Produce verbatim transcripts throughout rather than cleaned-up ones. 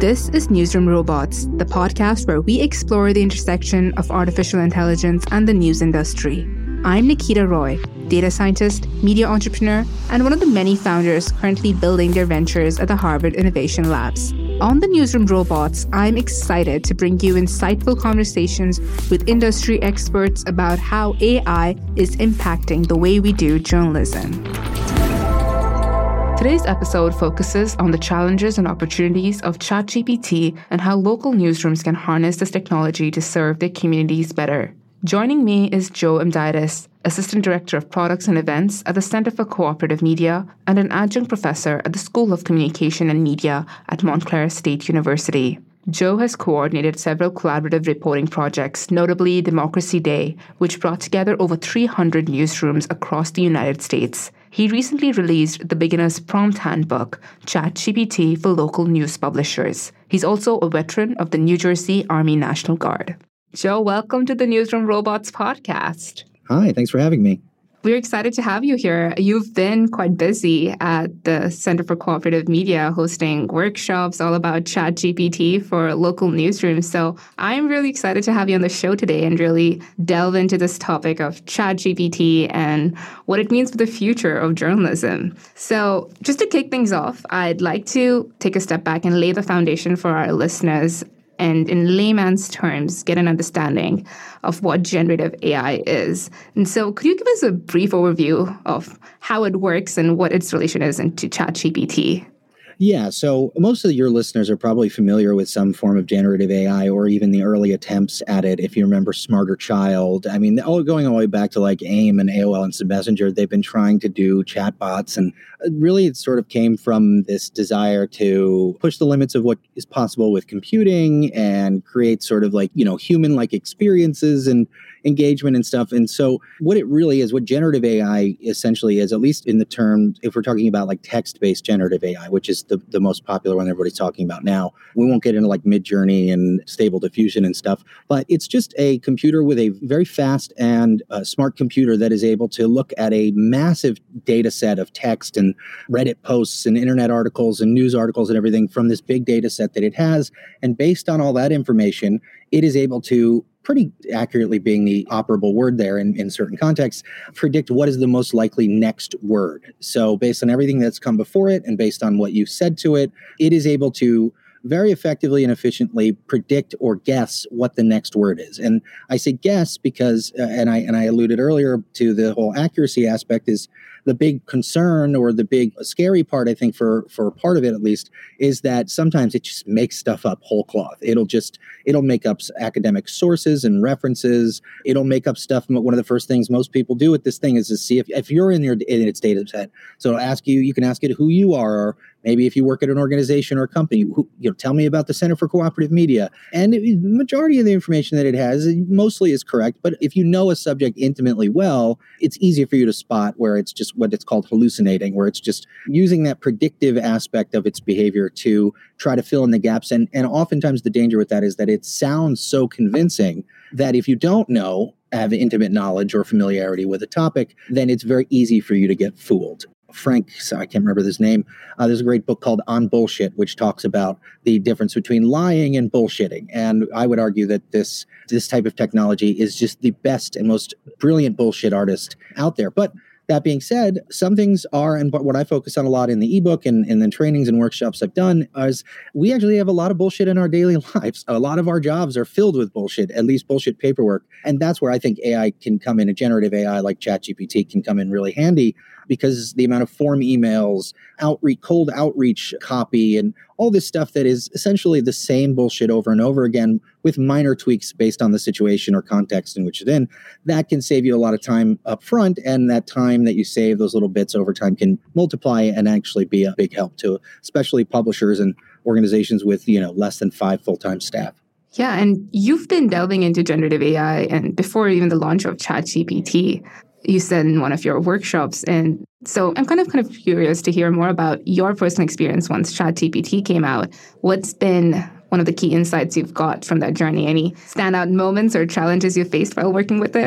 This is Newsroom Robots, the podcast where we explore the intersection of artificial intelligence and the news industry. I'm Nikita Roy, data scientist, media entrepreneur, and one of the many founders currently building their ventures at the Harvard Innovation Labs. On the Newsroom Robots, I'm excited to bring you insightful conversations with industry experts about how A I is impacting the way we do journalism. Today's episode focuses on the challenges and opportunities of ChatGPT and how local newsrooms can harness this technology to serve their communities better. Joining me is Joe Amditis, Assistant Director of Products and Events at the Center for Cooperative Media and an adjunct professor at the School of Communication and Media at Montclair State University. Joe has coordinated several collaborative reporting projects, notably Democracy Day, which brought together over three hundred newsrooms across the United States. He recently released the beginner's prompt handbook, ChatGPT for Local News Publishers. He's also a veteran of the New Jersey Army National Guard. Joe, welcome to the Newsroom Robots podcast. Hi, thanks for having me. We're excited to have you here. You've been quite busy at the Center for Cooperative Media, hosting workshops all about ChatGPT for local newsrooms. So I'm really excited to have you on the show today and really delve into this topic of ChatGPT and what it means for the future of journalism. So just to kick things off, I'd like to take a step back and lay the foundation for our listeners and in layman's terms, get an understanding of what generative A I is. And so could you give us a brief overview of how it works and what its relation is into ChatGPT? Yeah, so most of your listeners are probably familiar with some form of generative A I or even the early attempts at it. If you remember Smarter Child, I mean, all going all the way back to like AIM and A O L Instant Messenger, they've been trying to do chatbots. And really, it sort of came from this desire to push the limits of what is possible with computing and create sort of like, you know, human-like experiences and engagement and stuff. And so what it really is, what generative A I essentially is, at least in the term, if we're talking about like text-based generative A I, which is the, the most popular one everybody's talking about now, we won't get into like Midjourney and Stable Diffusion and stuff, but it's just a computer with a very fast and uh, smart computer that is able to look at a massive data set of text and Reddit posts and internet articles and news articles and everything from this big data set that it has. And based on all that information, it is able to pretty accurately, being the operable word there in, in certain contexts, predict what is the most likely next word. So based on everything that's come before it and based on what you said to it, it is able to very effectively and efficiently predict or guess what the next word is. And I say guess because, uh, and I and I alluded earlier to the whole accuracy aspect, is the big concern or the big scary part, I think, for, for part of it at least, is that sometimes it just makes stuff up whole cloth. It'll just, it'll make up academic sources and references. It'll make up stuff. One of the first things most people do with this thing is to see if, if you're in, your, in its data set. So it'll ask you, you can ask it who you are, or maybe if you work at an organization or a company, who, you know, tell me about the Center for Cooperative Media. And it, the majority of the information that it has mostly is correct. But if you know a subject intimately well, it's easy for you to spot where it's just what it's called hallucinating, where it's just using that predictive aspect of its behavior to try to fill in the gaps. And, and oftentimes the danger with that is that it sounds so convincing that if you don't know, have intimate knowledge or familiarity with a topic, then it's very easy for you to get fooled. Frank, so I can't remember his name. Uh, there's a great book called On Bullshit, which talks about the difference between lying and bullshitting. And I would argue that this this type of technology is just the best and most brilliant bullshit artist out there. But that being said, some things are, and what I focus on a lot in the ebook and in the trainings and workshops I've done, is we actually have a lot of bullshit in our daily lives. A lot of our jobs are filled with bullshit, at least bullshit paperwork. And that's where I think A I can come in, a generative A I like ChatGPT can come in really handy, because the amount of form emails, outreach, cold outreach copy, and all this stuff that is essentially the same bullshit over and over again with minor tweaks based on the situation or context in which it's in, that can save you a lot of time up front. And that time that you save, those little bits over time, can multiply and actually be a big help to especially publishers and organizations with, you know, less than five full-time staff. Yeah, and you've been delving into generative A I and before even the launch of ChatGPT. You said in one of your workshops. And so I'm kind of kind of curious to hear more about your personal experience once ChatGPT came out. What's been one of the key insights you've got from that journey? Any standout moments or challenges you faced while working with it?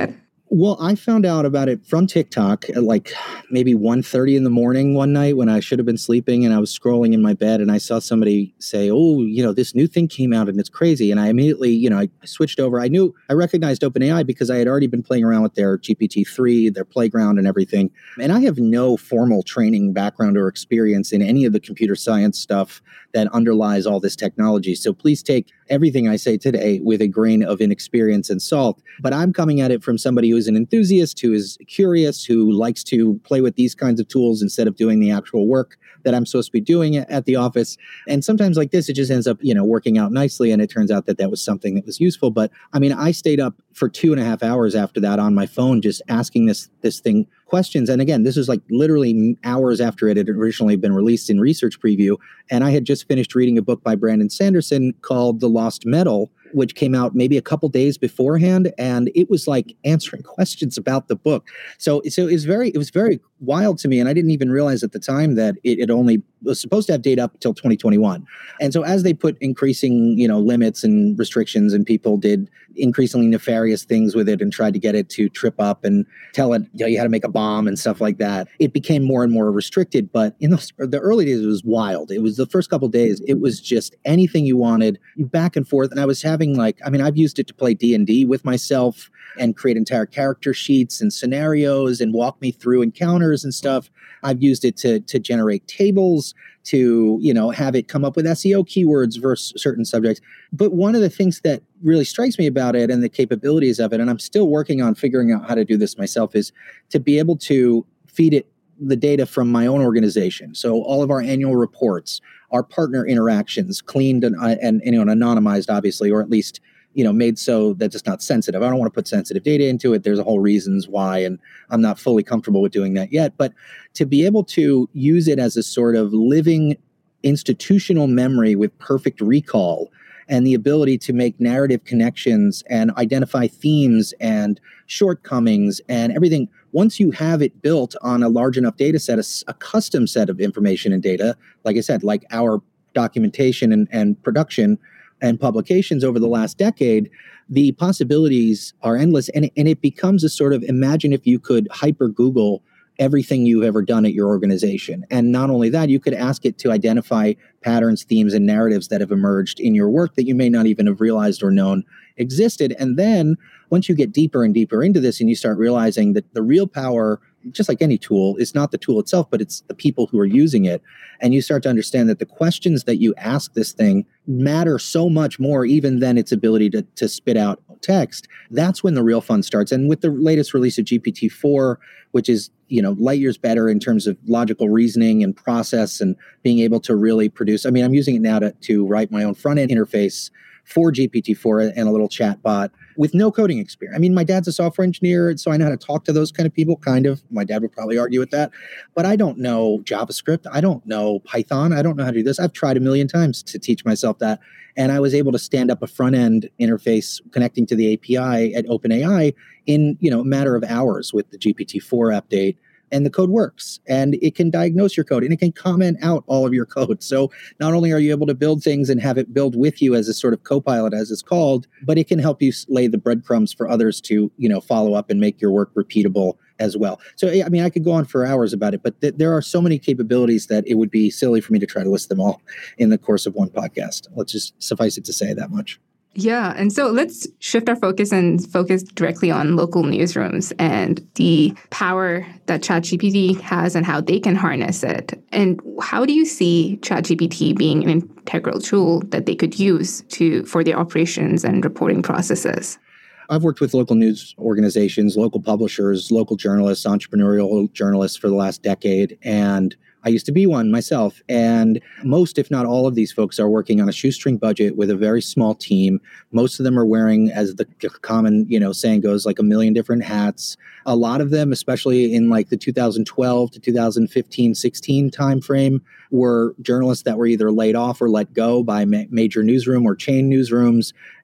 Well, I found out about it from TikTok at like maybe one thirty in the morning one night when I should have been sleeping, and I was scrolling in my bed and I saw somebody say, oh, you know, this new thing came out and it's crazy. And I immediately, you know, I switched over. I knew I recognized OpenAI because I had already been playing around with their G P T three, their playground and everything. And I have no formal training background or experience in any of the computer science stuff that underlies all this technology. So please take everything I say today with a grain of inexperience and salt. But I'm coming at it from somebody who's an enthusiast, who is curious, who likes to play with these kinds of tools instead of doing the actual work that I'm supposed to be doing at the office. And sometimes like this, it just ends up, you know, working out nicely. And it turns out that that was something that was useful. But I mean, I stayed up for two and a half hours after that on my phone, just asking this, this thing questions. And again, this was like literally hours after it had originally been released in research preview. And I had just finished reading a book by Brandon Sanderson called The Lost Metal, which came out maybe a couple days beforehand. And it was like answering questions about the book. So, so it was very, it was very wild to me. And I didn't even realize at the time that it, it only was supposed to have data up until twenty twenty-one. And so as they put increasing, you know, limits and restrictions, and people did increasingly nefarious things with it and tried to get it to trip up and tell it, you know, you had to make a bomb and stuff like that, it became more and more restricted. But in the, the early days, it was wild. It was the first couple of days, it was just anything you wanted, back and forth. And I was having like, I mean, I've used it to play D and D with myself and create entire character sheets and scenarios and walk me through encounters and stuff. I've used it to to generate tables, to, you know, have it come up with S E O keywords versus certain subjects. But one of the things that really strikes me about it and the capabilities of it, and I'm still working on figuring out how to do this myself, is to be able to feed it the data from my own organization. So all of our annual reports, our partner interactions, cleaned and, and, and you know, anonymized, obviously, or at least, you know, made so that it's not sensitive. I don't want to put sensitive data into it. There's a whole reasons why, and I'm not fully comfortable with doing that yet. But to be able to use it as a sort of living institutional memory with perfect recall and the ability to make narrative connections and identify themes and shortcomings and everything. Once you have it built on a large enough data set, a, a custom set of information and data, like I said, like our documentation and, and production and publications over the last decade, the possibilities are endless. And, and it becomes a sort of, imagine if you could hyper Google everything you've ever done at your organization. And not only that, you could ask it to identify patterns, themes, and narratives that have emerged in your work that you may not even have realized or known existed. And then once you get deeper and deeper into this and you start realizing that the real power, just like any tool, is not the tool itself, but it's the people who are using it. And you start to understand that the questions that you ask this thing matter so much more even than its ability to, to spit out text. That's when the real fun starts. And with the latest release of G P T four, which is, you know, light years better in terms of logical reasoning and process and being able to really produce. I mean, I'm using it now to, to write my own front end interface for G P T four and a little chat bot with no coding experience. I mean, my dad's a software engineer, so I know how to talk to those kind of people, kind of. My dad would probably argue with that. But I don't know JavaScript. I don't know Python. I don't know how to do this. I've tried a million times to teach myself that. And I was able to stand up a front-end interface connecting to the A P I at OpenAI in, you know, a matter of hours with the G P T four update. And the code works, and it can diagnose your code, and it can comment out all of your code. So not only are you able to build things and have it build with you as a sort of co-pilot, as it's called, but it can help you lay the breadcrumbs for others to, you know, follow up and make your work repeatable as well. So, I mean, I could go on for hours about it, but th- there are so many capabilities that it would be silly for me to try to list them all in the course of one podcast. Let's just suffice it to say that much. Yeah. And so let's shift our focus and focus directly on local newsrooms and the power that ChatGPT has and how they can harness it. And how do you see ChatGPT being an integral tool that they could use to for their operations and reporting processes? I've worked with local news organizations, local publishers, local journalists, entrepreneurial journalists for the last decade. And I used to be one myself, and most, if not all of these folks are working on a shoestring budget with a very small team. Most of them are wearing, as the common, you know, saying goes, like a million different hats. A lot of them, especially in like the two thousand twelve to two thousand fifteen, sixteen timeframe, were journalists that were either laid off or let go by ma- major newsroom or chain newsrooms.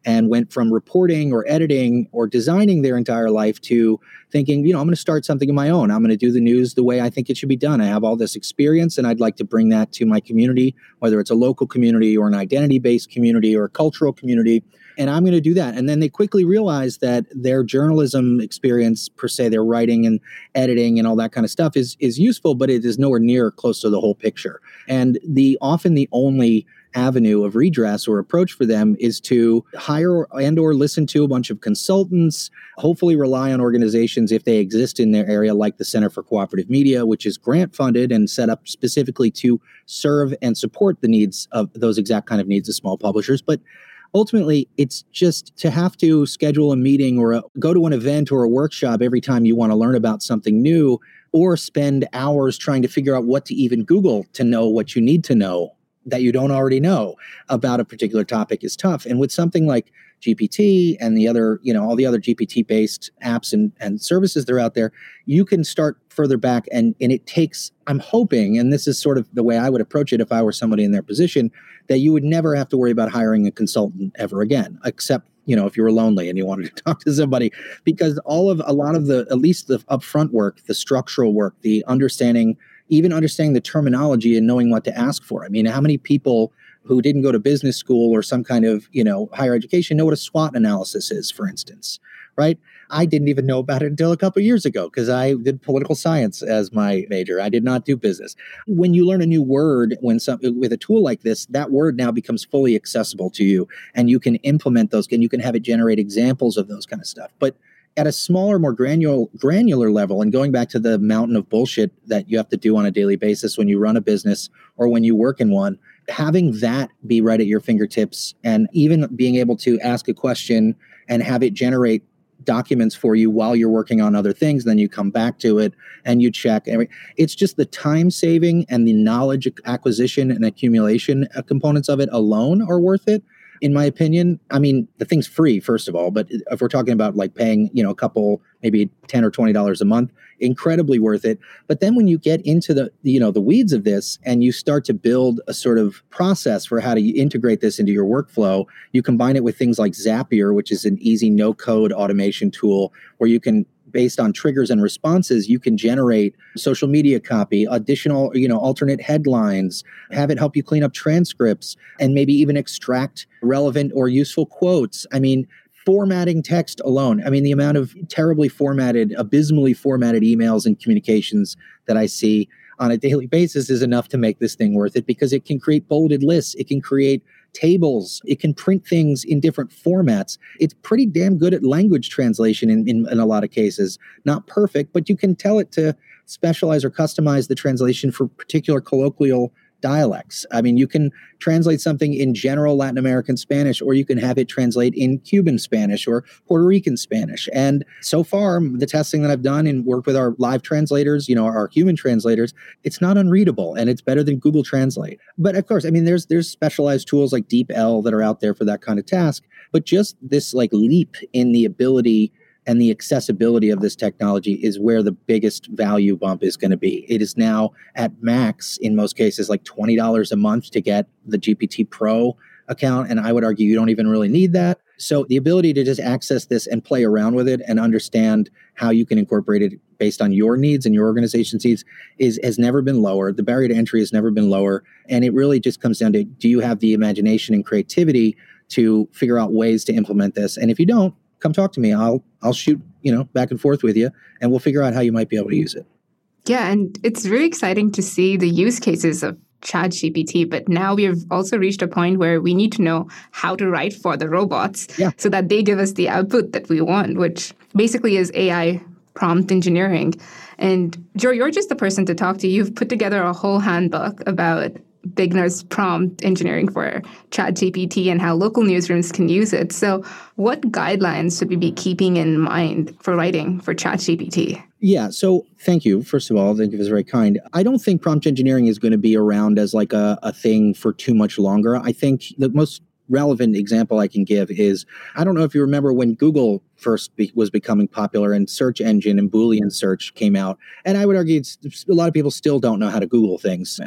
and went from reporting or editing or designing their entire life to thinking, you know, I'm going to start something of my own. I'm going to do the news the way I think it should be done. I have all this experience and I'd like to bring that to my community, whether it's a local community or an identity-based community or a cultural community. And I'm going to do that. And then they quickly realize that their journalism experience, per se, their writing and editing and all that kind of stuff is, is useful, but it is nowhere near close to the whole picture. And the often the only avenue of redress or approach for them is to hire and or listen to a bunch of consultants, hopefully rely on organizations if they exist in their area, like the Center for Cooperative Media, which is grant funded and set up specifically to serve and support the needs of those exact kind of needs of small publishers. But ultimately, it's just to have to schedule a meeting or a, go to an event or a workshop every time you want to learn about something new, or spend hours trying to figure out what to even Google to know what you need to know that you don't already know about a particular topic is tough. And with something like G P T and the other, you know, all the other G P T-based apps and, and services that are out there, you can start further back. And, and it takes, I'm hoping, and this is sort of the way I would approach it if I were somebody in their position, that you would never have to worry about hiring a consultant ever again, except, you know, if you were lonely and you wanted to talk to somebody, because all of, a lot of the, at least the upfront work, the structural work, the understanding, even understanding the terminology and knowing what to ask for. I mean, how many people who didn't go to business school or some kind of, you know, higher education know what a SWOT analysis is, for instance, right? I didn't even know about it until a couple of years ago because I did political science as my major. I did not do business. When you learn a new word, when some, with a tool like this, that word now becomes fully accessible to you, and you can implement those, and you can have it generate examples of those kind of stuff. But at a smaller, more granular granular level, and going back to the mountain of bullshit that you have to do on a daily basis when you run a business or when you work in one, having that be right at your fingertips, and even being able to ask a question and have it generate documents for you while you're working on other things, then you come back to it and you check. It's just the time saving and the knowledge acquisition and accumulation components of it alone are worth it. In my opinion. I mean, the thing's free, first of all, but if we're talking about like paying, you know, a couple, maybe ten or twenty dollars a month, incredibly worth it. But then when you get into the, you know, the weeds of this and you start to build a sort of process for how to integrate this into your workflow, you combine it with things like Zapier, which is an easy no-code automation tool where you can, based on triggers and responses, you can generate social media copy, additional, you know, alternate headlines, have it help you clean up transcripts, and maybe even extract relevant or useful quotes. I mean, formatting text alone. I mean, the amount of terribly formatted, abysmally formatted emails and communications that I see on a daily basis is enough to make this thing worth it, because it can create bolded lists. It can create tables. It can print things in different formats. It's pretty damn good at language translation in, in, in a lot of cases. Not perfect, but you can tell it to specialize or customize the translation for particular colloquial dialects. I mean, you can translate something in general Latin American Spanish, or you can have it translate in Cuban Spanish or Puerto Rican Spanish. And so far, the testing that I've done and worked with our live translators, you know, our human translators, it's not unreadable, and it's better than Google Translate. But of course, I mean, there's there's specialized tools like DeepL that are out there for that kind of task. But just this like leap in the ability and the accessibility of this technology is where the biggest value bump is going to be. It is now at max, in most cases, like twenty dollars a month to get the G P T Pro account. And I would argue you don't even really need that. So the ability to just access this and play around with it and understand how you can incorporate it based on your needs and your organization's needs is has never been lower. The barrier to entry has never been lower. And it really just comes down to, do you have the imagination and creativity to figure out ways to implement this? And if you don't, come talk to me. I'll I'll shoot, you know, back and forth with you, and we'll figure out how you might be able to use it. Yeah, and it's really exciting to see the use cases of ChatGPT, but now we have also reached a point where we need to know how to write for the robots yeah. so that they give us the output that we want, which basically is A I prompt engineering. And Joe, you're just the person to talk to. You've put together a whole handbook about beginner's prompt engineering for ChatGPT and how local newsrooms can use it. So what guidelines should we be keeping in mind for writing for ChatGPT? Yeah, so thank you. First of all, thank you. It was very kind. I don't think prompt engineering is going to be around as like a, a thing for too much longer. I think the most relevant example I can give is, I don't know if you remember when Google first be, was becoming popular and search engine and Boolean search came out. And I would argue it's, a lot of people still don't know how to Google things. I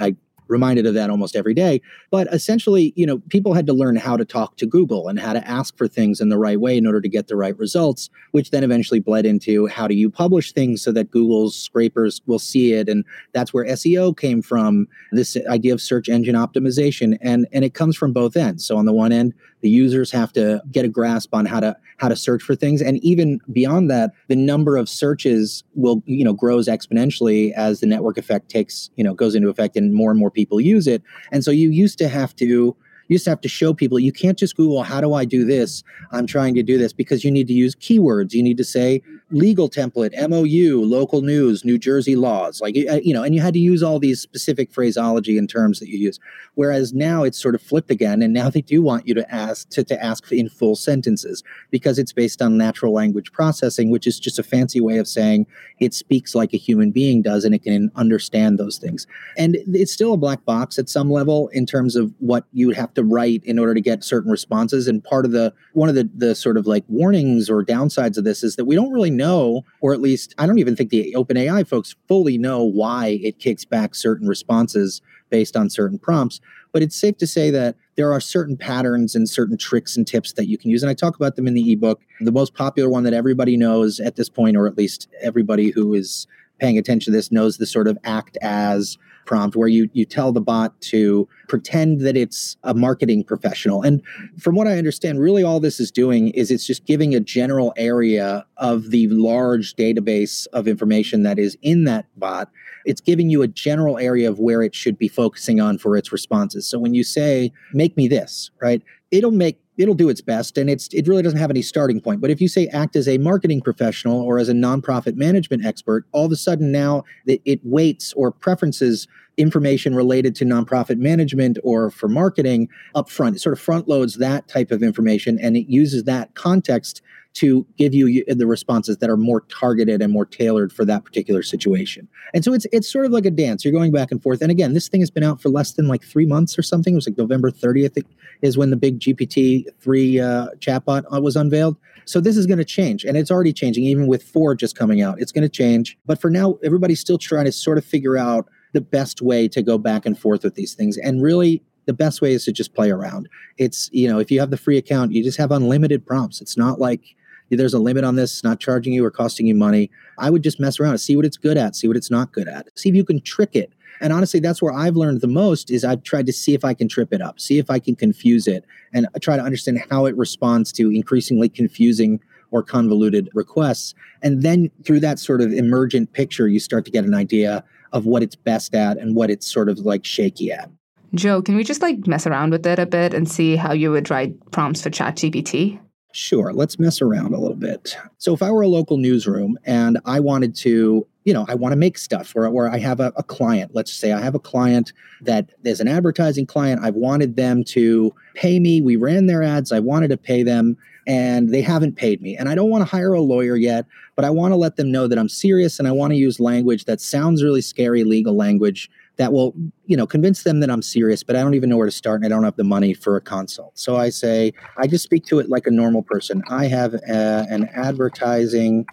reminded of that almost every day. But essentially, you know, people had to learn how to talk to Google and how to ask for things in the right way in order to get the right results, which then eventually bled into how do you publish things so that Google's scrapers will see it. And that's where S E O came from, this idea of search engine optimization. And, and it comes from both ends. So on the one end, the users have to get a grasp on how to how to search for things. And even beyond that, the number of searches will, you know, grows exponentially as the network effect takes, you know, goes into effect and more and more people use it. And so you used to have to You used to have to show people, you can't just Google, how do I do this? I'm trying to do this, because you need to use keywords. You need to say legal template, M O U, local news, New Jersey laws, like, you know, and you had to use all these specific phraseology and terms that you use. Whereas now it's sort of flipped again. And now they do want you to ask to, to ask in full sentences, because it's based on natural language processing, which is just a fancy way of saying it speaks like a human being does and it can understand those things. And it's still a black box at some level in terms of what you would have to write in order to get certain responses. And part of the, one of the, the sort of like warnings or downsides of this is that we don't really know, or at least I don't even think the OpenAI folks fully know why it kicks back certain responses based on certain prompts. But it's safe to say that there are certain patterns and certain tricks and tips that you can use. And I talk about them in the ebook. The most popular one that everybody knows at this point, or at least everybody who is paying attention to this knows, the sort of act as prompt, where you you tell the bot to pretend that it's a marketing professional. And from what I understand, really all this is doing is it's just giving a general area of the large database of information that is in that bot. It's giving you a general area of where it should be focusing on for its responses. So when you say, make me this, right, it'll make It'll do its best, and it's it really doesn't have any starting point. But if you say act as a marketing professional or as a nonprofit management expert, all of a sudden now it, it weights or preferences information related to nonprofit management or for marketing up front. It sort of front loads that type of information, and it uses that context to give you the responses that are more targeted and more tailored for that particular situation. And so it's it's sort of like a dance. You're going back and forth. And again, this thing has been out for less than like three months or something. It was like November thirtieth is when the big G P T three uh, chatbot was unveiled. So this is going to change, and it's already changing, even with four just coming out. It's going to change. But for now, everybody's still trying to sort of figure out the best way to go back and forth with these things. And really, the best way is to just play around. It's, you know, if you have the free account, you just have unlimited prompts. It's not like there's a limit on this, it's not charging you or costing you money. I would just mess around and see what it's good at, see what it's not good at, see if you can trick it. And honestly, that's where I've learned the most is I've tried to see if I can trip it up, see if I can confuse it, and try to understand how it responds to increasingly confusing or convoluted requests. And then through that sort of emergent picture, you start to get an idea of what it's best at and what it's sort of like shaky at. Joe, can we just like mess around with it a bit and see how you would write prompts for ChatGPT? Sure, let's mess around a little bit. So if I were a local newsroom and I wanted to, you know, I want to make stuff where, where I have a, a client, let's say I have a client that there's an advertising client. I've wanted them to pay me. We ran their ads. I wanted to pay them and they haven't paid me. And I don't want to hire a lawyer yet, but I want to let them know that I'm serious and I want to use language that sounds really scary, legal language that will, you know, convince them that I'm serious, but I don't even know where to start and I don't have the money for a consult. So I say, I just speak to it like a normal person. I have a, an advertising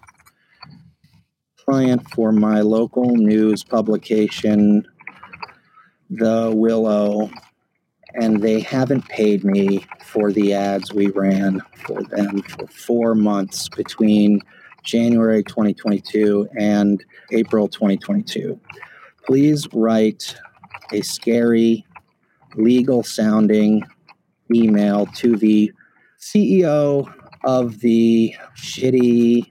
client for my local news publication, The Willow, and they haven't paid me for the ads we ran for them for four months between January twenty twenty-two and April twenty twenty-two. Please write a scary, legal-sounding email to the C E O of the Shitty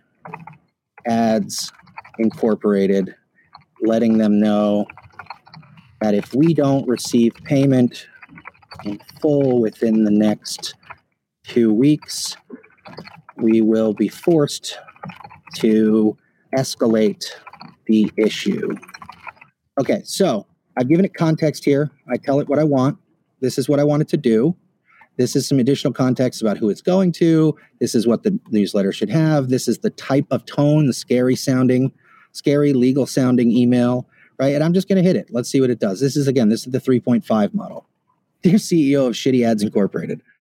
Ads Incorporated, letting them know that if we don't receive payment in full within the next two weeks, we will be forced to escalate the issue. Okay, so I've given it context here. I tell it what I want. This is what I want it to do. This is some additional context about who it's going to. This is what the newsletter should have. This is the type of tone, the scary sounding, scary legal sounding email, right? And I'm just going to hit it. Let's see what it does. This is, again, this is the three point five model. Dear C E O of Shitty Ads Incorporated,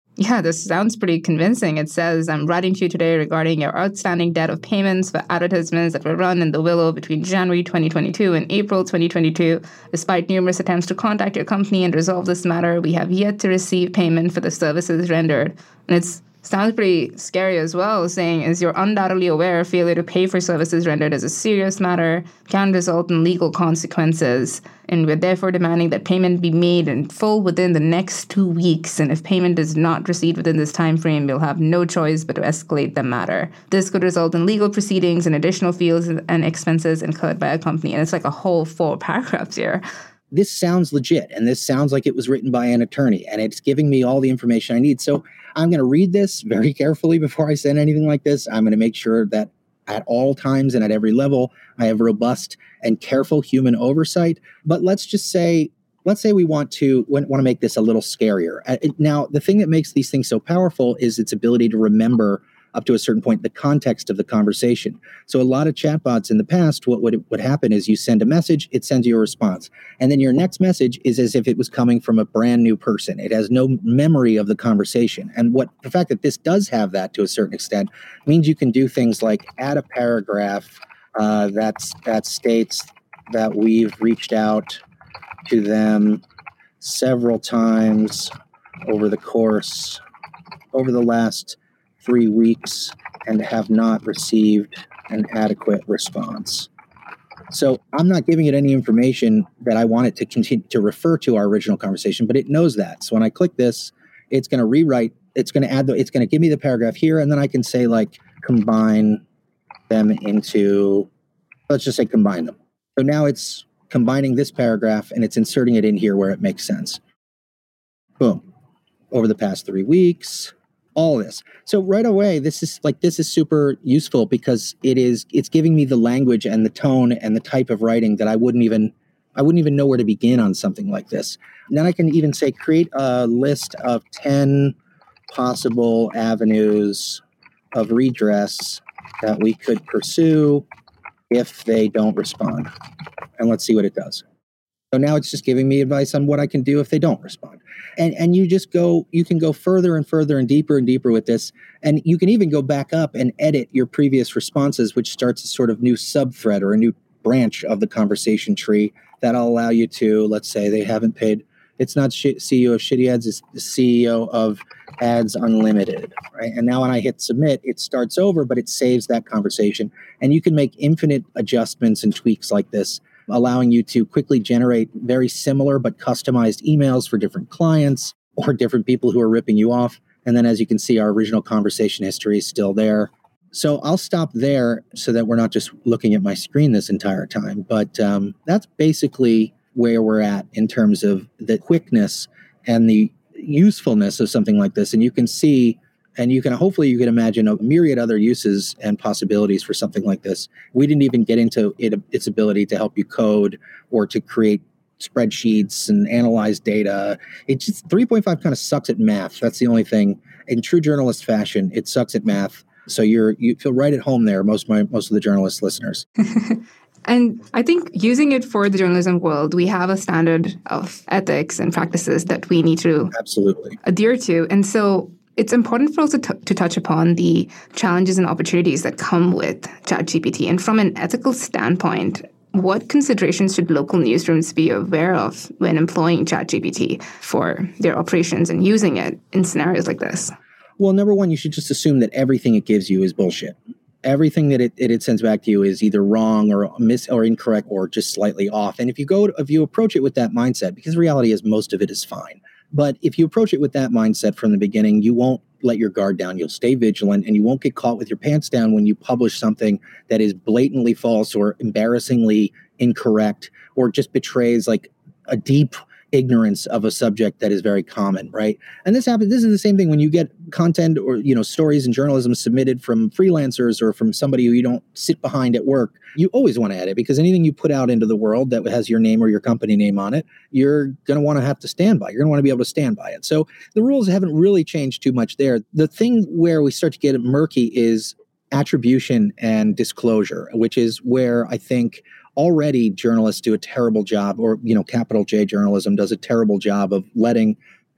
Yeah, this sounds pretty convincing. It says, I'm writing to you today regarding your outstanding debt of payments for advertisements that were run in the Willow between January twenty twenty-two and April twenty twenty-two. Despite numerous attempts to contact your company and resolve this matter, we have yet to receive payment for the services rendered. And it's sounds pretty scary as well, saying, as you're undoubtedly aware, failure to pay for services rendered is a serious matter, can result in legal consequences, and we're therefore demanding that payment be made in full within the next two weeks, and if payment is not received within this time frame, you'll have no choice but to escalate the matter. This could result in legal proceedings and additional fees and expenses incurred by a company, and it's like a whole four paragraphs here. This sounds legit, and this sounds like it was written by an attorney, and it's giving me all the information I need. So I'm going to read this very carefully before I send anything like this. I'm going to make sure that at all times and at every level, I have robust and careful human oversight. But let's just say, let's say we want to want to make this a little scarier. Now, the thing that makes these things so powerful is its ability to remember up to a certain point the context of the conversation. So a lot of chatbots in the past, what would would happen is you send a message, it sends you a response. And then your next message is as if it was coming from a brand new person. It has no memory of the conversation. And what the fact that this does have that to a certain extent means you can do things like add a paragraph uh, that's, that states that we've reached out to them several times over the course, over the last three weeks and have not received an adequate response. So I'm not giving it any information that I want it to continue to refer to our original conversation, but it knows that. So when I click this, it's going to rewrite, it's going to add the, it's going to give me the paragraph here, and then I can say like combine them into, let's just say combine them. So now it's combining this paragraph and it's inserting it in here where it makes sense. Boom. Over the past three weeks, all this. So right away, this is like, this is super useful because it is, it's giving me the language and the tone and the type of writing that I wouldn't even, I wouldn't even know where to begin on something like this. And then I can even say, create a list of ten possible avenues of redress that we could pursue if they don't respond. And let's see what it does. So now it's just giving me advice on what I can do if they don't respond. And and you just go, you can go further and further and deeper and deeper with this. And you can even go back up and edit your previous responses, which starts a sort of new subthread or a new branch of the conversation tree that'll allow you to, let's say they haven't paid, it's not C E O of Shitty Ads, it's the C E O of Ads Unlimited, right? And now when I hit submit, it starts over, but it saves that conversation. And you can make infinite adjustments and tweaks like this, allowing you to quickly generate very similar but customized emails for different clients or different people who are ripping you off. And then as you can see, our original conversation history is still there. So I'll stop there so that we're not just looking at my screen this entire time. But um, that's basically where we're at in terms of the quickness and the usefulness of something like this. And you can see, and you can hopefully you can imagine a myriad other uses and possibilities for something like this. We didn't even get into it, its ability to help you code or to create spreadsheets and analyze data. It just three point five kind of sucks at math. That's the only thing. In true journalist fashion, it sucks at math. So you're you feel right at home there, most of my most of the journalist listeners. And I think using it for the journalism world, we have a standard of ethics and practices that we need to absolutely adhere to. And so it's important for us to, t- to touch upon the challenges and opportunities that come with ChatGPT. And from an ethical standpoint, what considerations should local newsrooms be aware of when employing ChatGPT for their operations and using it in scenarios like this? Well, number one, you should just assume that everything it gives you is bullshit. Everything that it, it, it sends back to you is either wrong or mis or incorrect or just slightly off. And if you go, if you approach it with that mindset, because reality is most of it is fine. But if you approach it with that mindset from the beginning, you won't let your guard down. You'll stay vigilant and you won't get caught with your pants down when you publish something that is blatantly false or embarrassingly incorrect or just betrays like a deep ignorance of a subject that is very common, right? And this happens, this is the same thing when you get content or, you know, stories and journalism submitted from freelancers or from somebody who you don't sit behind at work. You always want to edit because anything you put out into the world that has your name or your company name on it, you're going to want to have to stand by. You're going to want to be able to stand by it. So the rules haven't really changed too much there. The thing where we start to get murky is attribution and disclosure, which is where I think already journalists do a terrible job, or, you know, capital J journalism does a terrible job of letting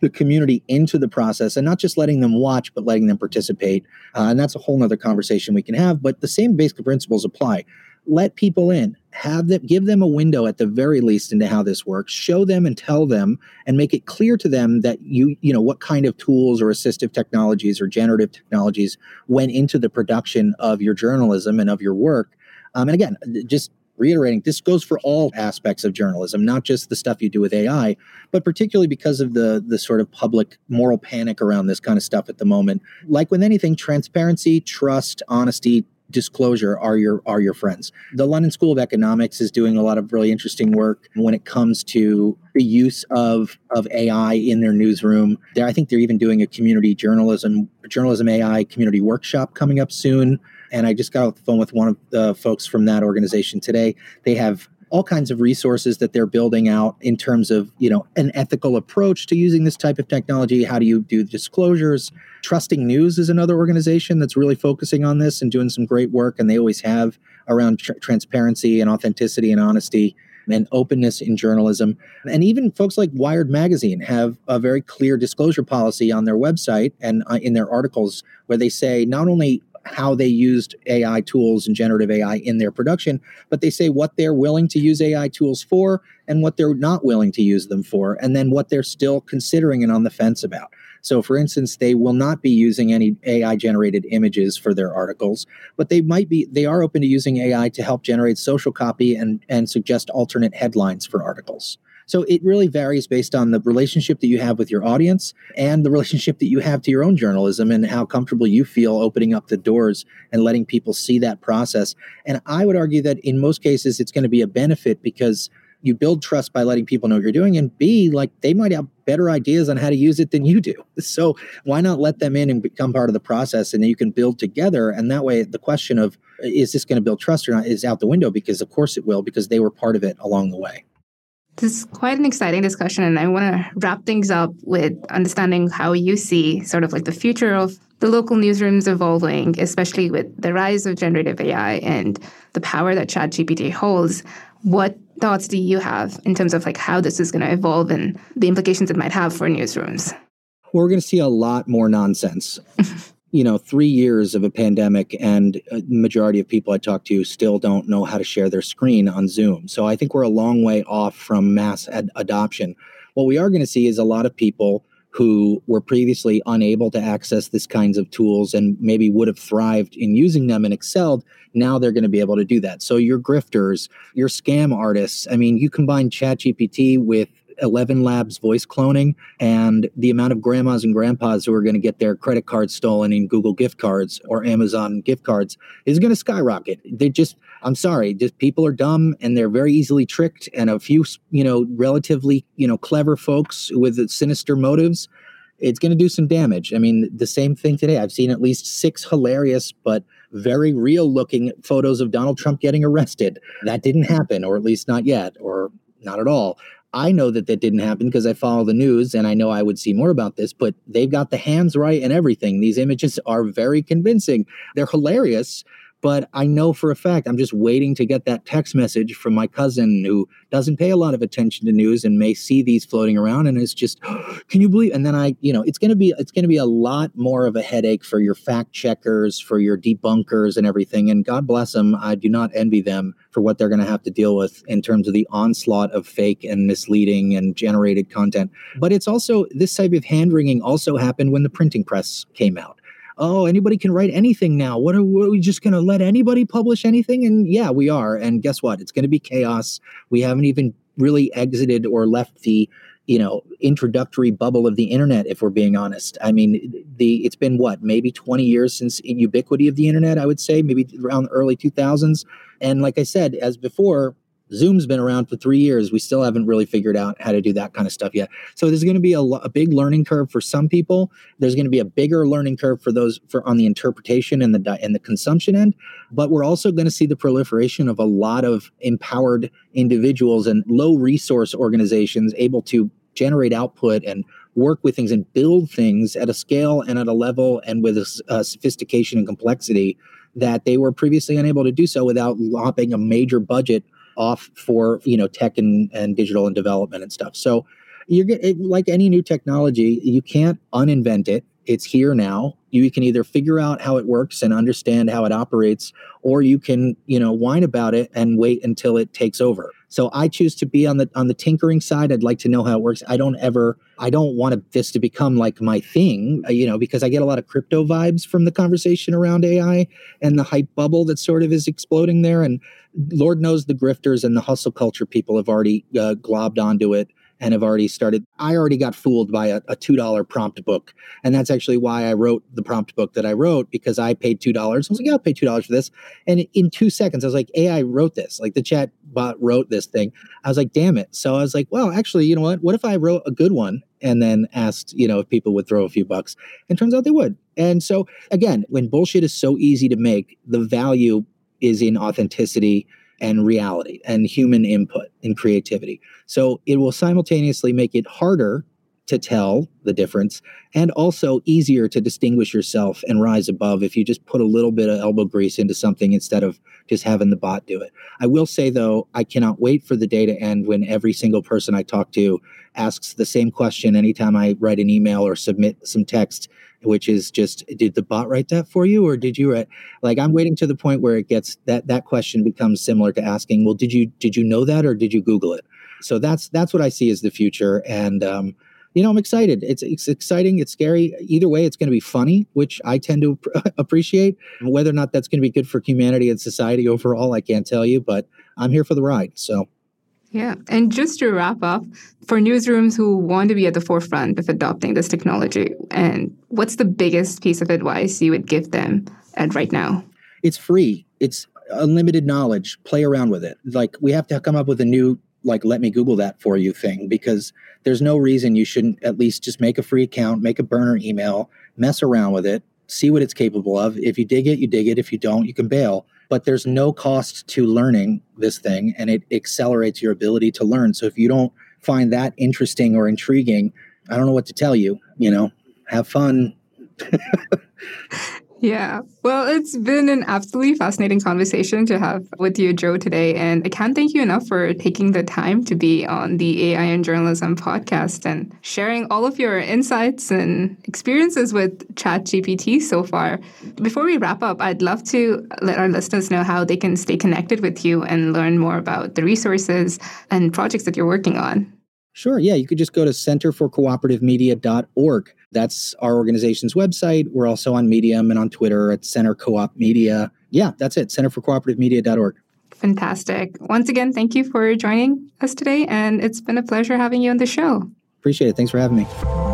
the community into the process and not just letting them watch, but letting them participate. Uh, and that's a whole nother conversation we can have. But the same basic principles apply. Let people in, have them, give them a window at the very least into how this works, show them and tell them and make it clear to them that you, you know, what kind of tools or assistive technologies or generative technologies went into the production of your journalism and of your work. Um, and again, just reiterating, this goes for all aspects of journalism, not just the stuff you do with A I, but particularly because of the the sort of public moral panic around this kind of stuff at the moment. Like with anything, transparency, trust, honesty, disclosure are your are your friends. The London School of Economics is doing a lot of really interesting work when it comes to the use of of A I in their newsroom. There, I think they're even doing a community journalism journalism A I community workshop coming up soon. And I just got off the phone with one of the folks from that organization today. They have all kinds of resources that they're building out in terms of, you know, an ethical approach to using this type of technology. How do you do disclosures? Trusting News is another organization that's really focusing on this and doing some great work. And they always have around tr- transparency and authenticity and honesty and openness in journalism. And even folks like Wired Magazine have a very clear disclosure policy on their website and uh, in their articles where they say not only how they used A I tools and generative A I in their production, but they say what they're willing to use A I tools for and what they're not willing to use them for, and then what they're still considering and on the fence about. So, for instance, they will not be using any A I-generated images for their articles, but they might be, they are open to using A I to help generate social copy and, and suggest alternate headlines for articles. So it really varies based on the relationship that you have with your audience and the relationship that you have to your own journalism and how comfortable you feel opening up the doors and letting people see that process. And I would argue that in most cases, it's going to be a benefit because you build trust by letting people know what you're doing, and B, like they might have better ideas on how to use it than you do. So why not let them in and become part of the process, and then you can build together. And that way the question of is this going to build trust or not is out the window, because of course it will, because they were part of it along the way. This is quite an exciting discussion, and I want to wrap things up with understanding how you see sort of like the future of the local newsrooms evolving, especially with the rise of generative A I and the power that ChatGPT holds. What thoughts do you have in terms of like how this is going to evolve and the implications it might have for newsrooms? We're going to see a lot more nonsense. You know, three years of a pandemic, and a majority of people I talk to still don't know how to share their screen on Zoom. So I think we're a long way off from mass ad- adoption. What we are going to see is a lot of people who were previously unable to access these kinds of tools and maybe would have thrived in using them and excelled. Now they're going to be able to do that. So your grifters, your scam artists, I mean, you combine ChatGPT with Eleven Labs voice cloning, and the amount of grandmas and grandpas who are going to get their credit cards stolen in Google gift cards or Amazon gift cards is going to skyrocket. They just, I'm sorry, just people are dumb and they're very easily tricked. And a few, you know, relatively, you know, clever folks with sinister motives, it's going to do some damage. I mean, the same thing today. I've seen at least six hilarious but very real looking photos of Donald Trump getting arrested. That didn't happen, or at least not yet, or not at all. I know that that didn't happen because I follow the news and I know I would see more about this, but they've got the hands right and everything. These images are very convincing. They're hilarious, but I know for a fact I'm just waiting to get that text message from my cousin who doesn't pay a lot of attention to news and may see these floating around and it's just, oh, can you believe? And then I, you know, it's going to be, it's going to be a lot more of a headache for your fact checkers, for your debunkers and everything. And God bless them. I do not envy them for what they're going to have to deal with in terms of the onslaught of fake and misleading and generated content. But it's also, this type of hand wringing also happened when the printing press came out. Oh, anybody can write anything now. What are, what are we just going to let anybody publish anything? And yeah, we are. And guess what? It's going to be chaos. We haven't even really exited or left the, you know, introductory bubble of the internet, if we're being honest. I mean, the it's been what, maybe twenty years since ubiquity of the internet, I would say, maybe around the early two thousands. And like I said, as before, Zoom's been around for three years. We still haven't really figured out how to do that kind of stuff yet. So there's going to be a, a big learning curve for some people. There's going to be a bigger learning curve for those for on the interpretation and the and the consumption end. But we're also going to see the proliferation of a lot of empowered individuals and low resource organizations able to generate output and work with things and build things at a scale and at a level and with a, a sophistication and complexity that they were previously unable to do so without lopping a major budget off for, you know, tech and, and digital and development and stuff. So You're it, like any new technology, you can't uninvent it. It's here now. You can either figure out how it works and understand how it operates, or you can, you know, whine about it and wait until it takes over. So I choose to be on the on the tinkering side. I'd like to know how it works. I don't ever, I don't want this to become like my thing, you know, because I get a lot of crypto vibes from the conversation around A I and the hype bubble that sort of is exploding there. And Lord knows the grifters and the hustle culture people have already uh, globbed onto it and have already started. I already got fooled by a, a two dollar prompt book. And that's actually why I wrote the prompt book that I wrote, because I paid two dollars. I was like, yeah, I'll pay two dollars for this. And in two seconds, I was like, A I wrote this. Like the chat bot wrote this thing. I was like, damn it. So I was like, well, actually, you know what? What if I wrote a good one and then asked, you know, if people would throw a few bucks? And turns out they would. And so again, when bullshit is so easy to make, the value is in authenticity and reality and human input and creativity. So it will simultaneously make it harder to tell the difference and also easier to distinguish yourself and rise above if you just put a little bit of elbow grease into something instead of just having the bot do it. I will say, though, I cannot wait for the day to end when every single person I talk to asks the same question anytime I write an email or submit some text, which is just, did the bot write that for you, or did you write? Like, I'm waiting to the point where it gets that that question becomes similar to asking, well, did you did you know that, or did you Google it? So that's that's what I see as the future, and um, you know, I'm excited. It's it's exciting. It's scary. Either way, it's going to be funny, which I tend to appreciate. Whether or not that's going to be good for humanity and society overall, I can't tell you, but I'm here for the ride. So. Yeah. And just to wrap up, for newsrooms who want to be at the forefront of adopting this technology, and what's the biggest piece of advice you would give them at right now? It's free. It's unlimited knowledge. Play around with it. Like, we have to come up with a new, like, let me Google that for you thing, because there's no reason you shouldn't at least just make a free account, make a burner email, mess around with it, see what it's capable of. If you dig it, you dig it. If you don't, you can bail. But there's no cost to learning this thing, and it accelerates your ability to learn. So if you don't find that interesting or intriguing, I don't know what to tell you. You know, have fun. Yeah. Well, it's been an absolutely fascinating conversation to have with you, Joe, today. And I can't thank you enough for taking the time to be on the A I and Journalism podcast and sharing all of your insights and experiences with ChatGPT so far. Before we wrap up, I'd love to let our listeners know how they can stay connected with you and learn more about the resources and projects that you're working on. Sure. Yeah. You could just go to center for cooperative media dot org. That's our organization's website. We're also on Medium and on Twitter at Center Co-op Media. Yeah, that's it. center for cooperative media dot org. Fantastic. Once again, thank you for joining us today. And it's been a pleasure having you on the show. Appreciate it. Thanks for having me.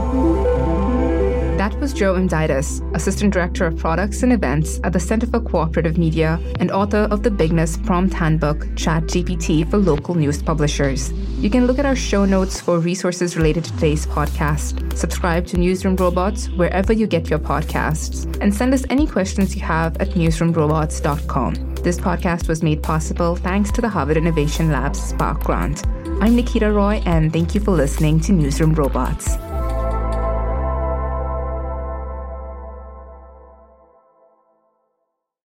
That was Joe Amditis, Assistant Director of Products and Events at the Center for Cooperative Media and author of the Bigness Prompt Handbook, ChatGPT for Local News Publishers. You can look at our show notes for resources related to today's podcast. Subscribe to Newsroom Robots wherever you get your podcasts, and send us any questions you have at newsroom robots dot com. This podcast was made possible thanks to the Harvard Innovation Lab's Spark Grant. I'm Nikita Roy, and thank you for listening to Newsroom Robots.